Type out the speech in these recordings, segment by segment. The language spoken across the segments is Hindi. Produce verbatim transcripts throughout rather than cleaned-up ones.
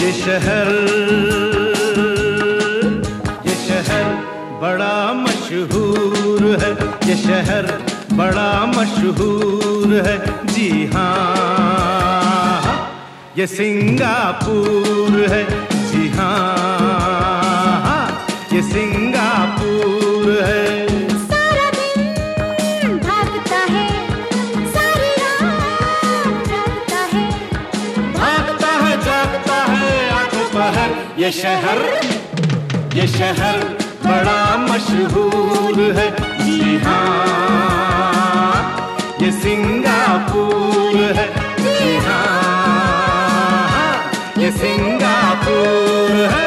ये शहर ये शहर बड़ा मशहूर है, ये शहर बड़ा मशहूर है। जी हाँ, ये सिंगापुर है। जी हाँ, ये सिंगापुर है। सारा दिन भागता है, सारी रात जागता है, भागता है जागता है आंखों पहर। ये शहर ये शहर बड़ा मशहूर है। जी हाँ, ये सिंगापुर है। जी हाँ, ये सिंगापुर है।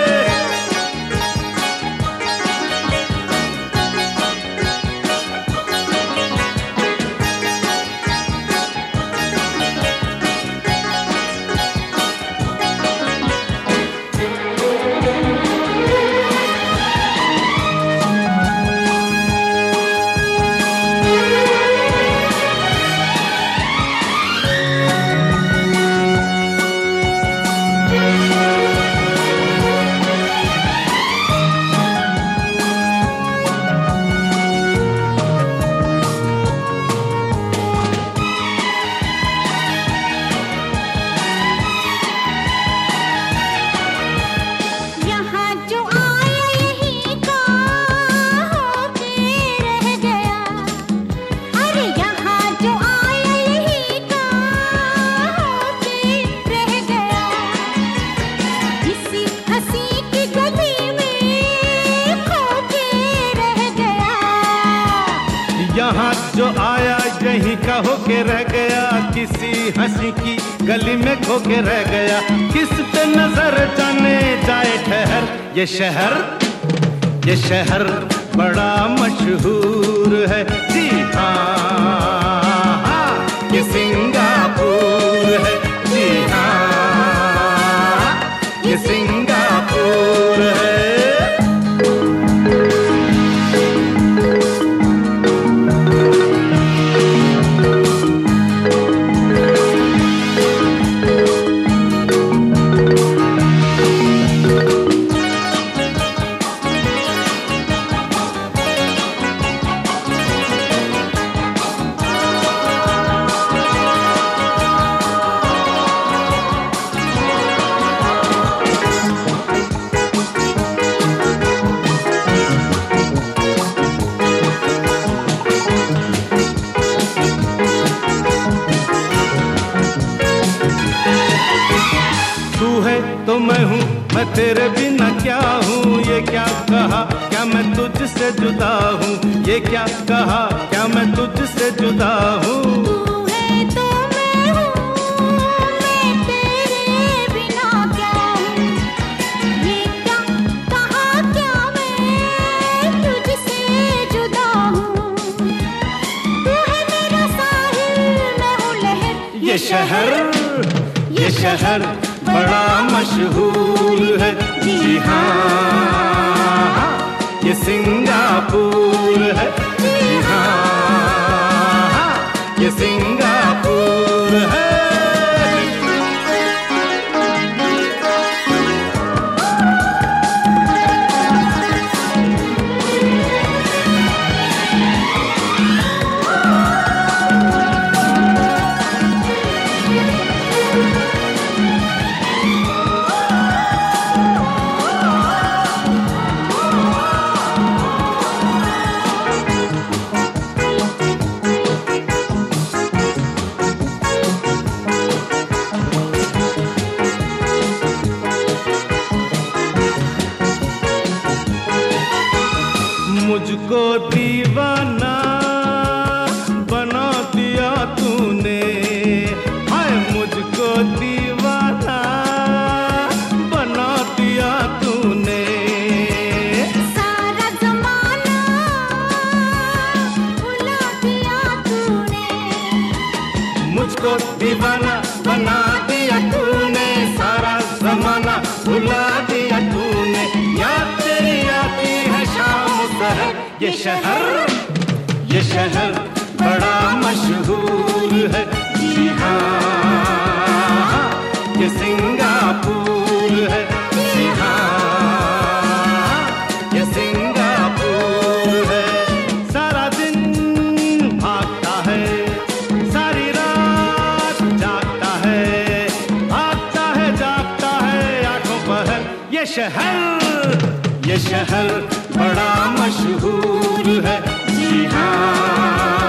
यहाँ जो आया यहीं का होके रह गया, किसी हंसी की गली में खो के रह गया। किस पे नजर जाने जाए ठहर। ये शहर ये शहर बड़ा मशहूर है। जी हाँ, ये सिंगापुर है। जी हाँ, ये सिंगापुर है। तू है तो मैं हूँ, मैं तेरे बिना क्या हूँ। ये क्या कहा, क्या मैं तुझसे जुदा हूँ। ये क्या कहा, क्या मैं तुझसे जुदा हूँ। तू है तो मैं हूँ, मैं तेरे बिना क्या हूँ। ये क्या कहा, क्या मैं तुझसे जुदा हूँ। तू है मेरा साहिल, मैं हूँ लहर। ये शहर ये शहर बड़ा मशहूर है। जी हाँ, ये सिंगापुर है। जी हाँ, ये सिंगापुर है। मुझको दीवाना बना दिया तूने। हाय मुझको दीवाना बना दिया तूने। सारा ज़माना भुला दिया तूने। मुझको दीवाना बना दिया तूने। सारा ज़माना भुला दिया तूने। याद तेरी आती है शाम सहर। ये शहर ये शहर बड़ा मशहूर है। जी हाँ, ये सिंगापुर है। जी हाँ, ये सिंगापुर है। सारा दिन भागता है, सारी रात जागता है, भागता है जागता है आंखों पर। ये शहर, ये शहर बड़ा मशहूर है। जी हाँ।